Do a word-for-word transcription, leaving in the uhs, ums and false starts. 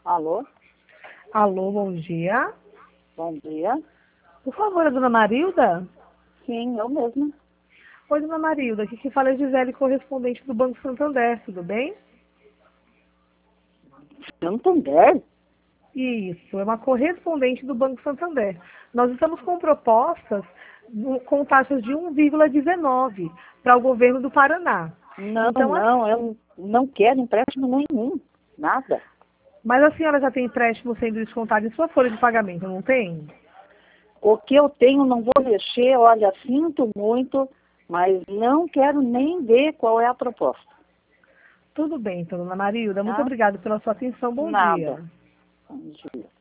Alô? Alô, bom dia. Bom dia. Por favor, a dona Marilda? Sim, eu mesma. Oi, dona Marilda. Aqui quem fala é Gisele, correspondente do Banco Santander, tudo bem? Santander? Isso, é uma correspondente do Banco Santander. Nós estamos com propostas com taxas de um vírgula dezenove para o governo do Paraná. Não, Então, não, assim, eu não quero empréstimo nenhum. Nada. mas a senhora já tem empréstimo sendo descontado em sua folha de pagamento, não tem? O que eu tenho não vou mexer, olha, sinto muito, mas não quero nem ver qual é a proposta. Tudo bem, então, dona Marilda. Muito Tá? obrigada pela sua atenção. Bom Nada. dia. Bom dia.